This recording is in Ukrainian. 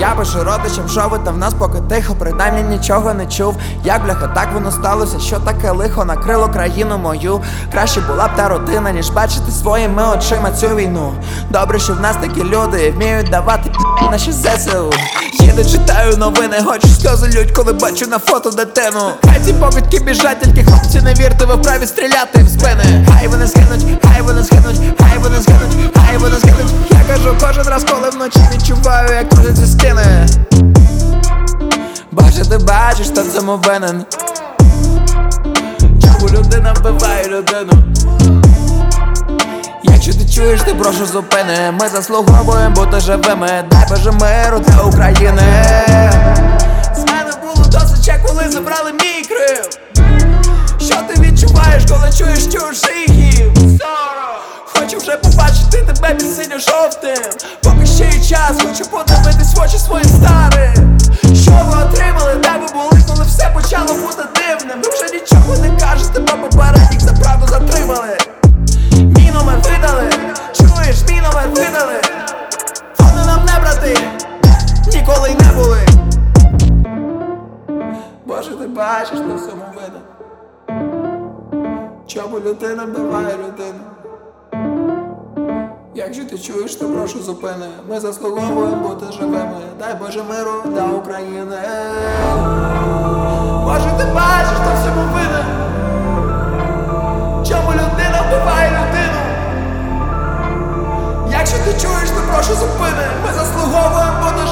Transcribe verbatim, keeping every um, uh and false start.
Я пишу родичам, що ви там в нас поки тихо, принаймні нічого не чув. Як бляха, так воно сталося, що таке лихо накрило країну мою. Краще була б та родина, ніж бачити своїми очима цю війну. Добре, що в нас такі люди вміють давати наші ЗСУ. Їду, читаю новини, хочу сльози лють, коли бачу на фото дитину. Хай ці покидьки біжать, тільки хлопці, не вірте, ви вправі стріляти в спини. Хай вони згинуть, хай вони згинуть, хай вони згинуть, хай вони згинуть. Я кажу кожен раз, коли вночі відчуваю, як крутиться стіни. Боже, ти бачиш, хто в цьому винен. Чому людина вбиває людину? Якщо ти чуєш, ти прошу зупини. Ми заслуговуємо бути живими. Дай Боже миру для України. З мене було досить, як коли забрали мій Крим. Що ти відчуваєш, коли чуєш чужий гімн? Хочу вже побачити тебе під синьо-жовтим. Поки ще є час, хочу подивитись в очі своїм старим. Що ви отримали, де ви були, коли все почало бути дивним? Ви вже нічого не кажете, бо попередніх за правду затримали. Мій номер видали, чуєш, мій номер видали. Вони нам не брати, ніколи й не були. Боже, ти бачиш на всьому видно. Чому людина вбиває людину? Якщо ти чуєш, то прошу зупини. Ми заслуговуємо бути живими. Дай Боже миру для України. Боже, ти бачиш на всьому видно. Чому людина вбиває людину? Якщо ти чуєш, то прошу зупини. Ми заслуговуємо бути